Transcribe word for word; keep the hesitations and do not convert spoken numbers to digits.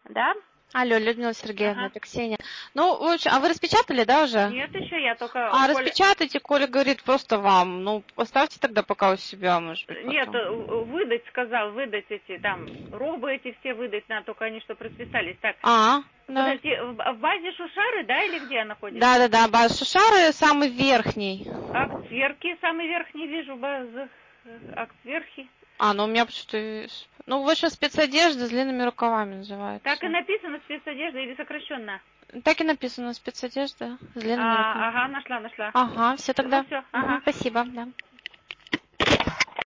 Да? Алло, Людмила Сергеевна, Ага. это Ксения. Ну, в общем, а вы распечатали, да, уже? Нет, еще я только... А, Коля... распечатайте, Коля говорит, просто вам. Ну, поставьте тогда пока у себя, может быть, Нет, потом. выдать, сказал, выдать эти, там, робы эти все выдать надо, только они что расписались. Так, А, да. подожди, в в базе Шушары, да, или где находится? Да-да-да, база Шушары самый верхний. Акт сверхи, самый верхний вижу, база, акт сверхи. А, ну у меня почему-то... Ну, в общем, спецодежда с длинными рукавами Так и называется. написано спецодежда или сокращенно? Так и написано, спецодежда с длинными А, рукавами. ага, нашла, нашла. Ага, все Ну тогда. все, Угу, ага. спасибо, да.